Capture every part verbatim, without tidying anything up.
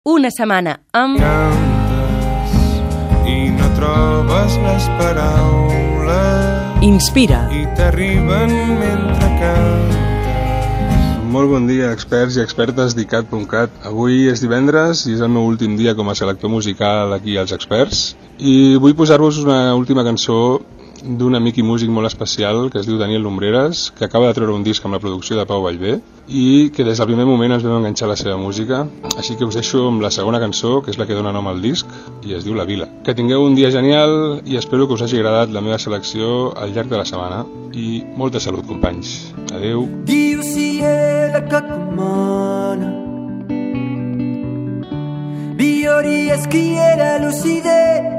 Una setmana amb... Cantes i no trobes les paraules. Inspira. I t'arriben mentre cantes. Molt bon dia, experts i expertes d'I C A T punt cat. Avui és divendres i és el meu últim dia com a selector musical aquí als Experts. I vull posar-vos una última cançó d'un amic i músic molt especial que es diu Daniel Lumbreras, que acaba de treure un disc amb la producció de Pau Vallvé i que des del primer moment ens vam enganxar a la seva música. Així que us deixo amb la segona cançó, que és la que dona nom al disc, i es diu La Vila. Que tingueu un dia genial i espero que us hagi agradat la meva selecció al llarg de la setmana. I molta salut, companys. Adeu. Dio sia la que comana, Dio rieschiera lucide,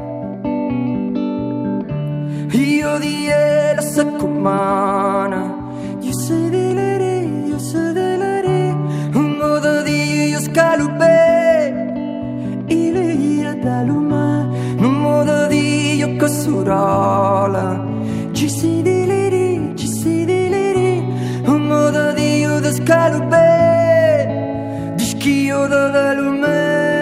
io di la settimana, io se delle re, io se delle re, un modo di io scalupè, il io da luma, un modo di io cassurola, ci si delle re, ci si delle re, un modo di io da scalupè, di schio da luma.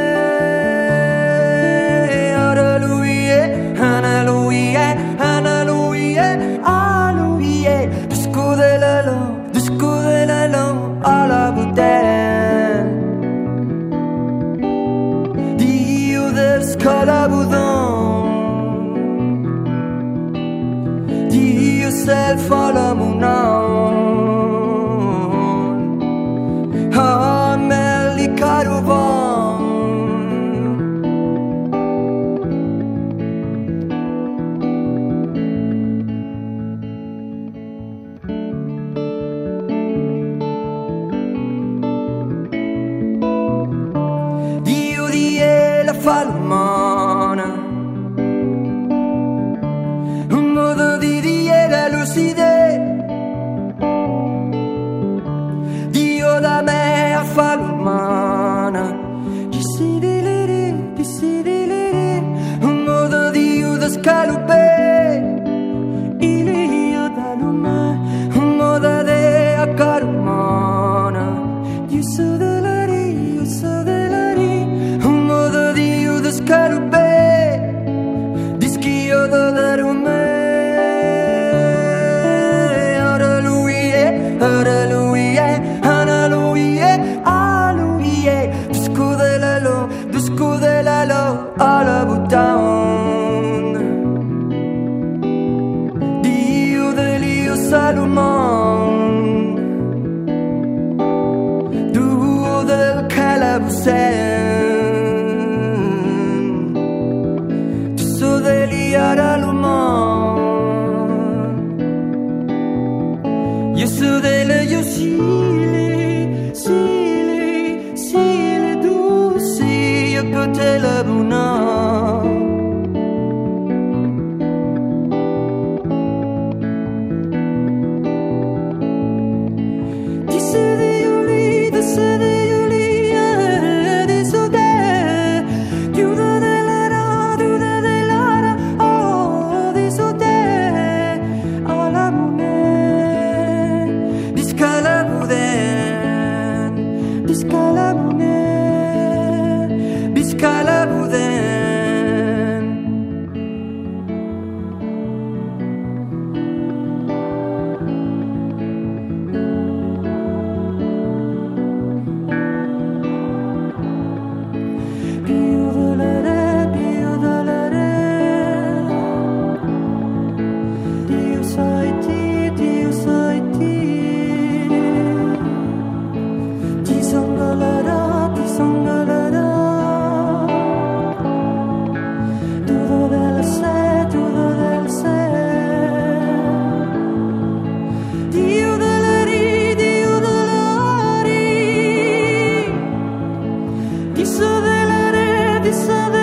Dio se fa la munan, a me li carovan. Dio di la fa l'umana, un modo di dire lucide, Dio da me a fa l'umana, ci si delere, ci si delere, un modo di io da scalupè, il io da lume, un modo de a carumana, io so delere, io so delere, un modo di io da scalupè, di schio da lume. Alla Bhutan, Dio dell'io Salomon, duo del Calabusen, tu so degli Aralumon, io so delle io sile, sile, sile tu si io pote la buna. Di so della re, di so della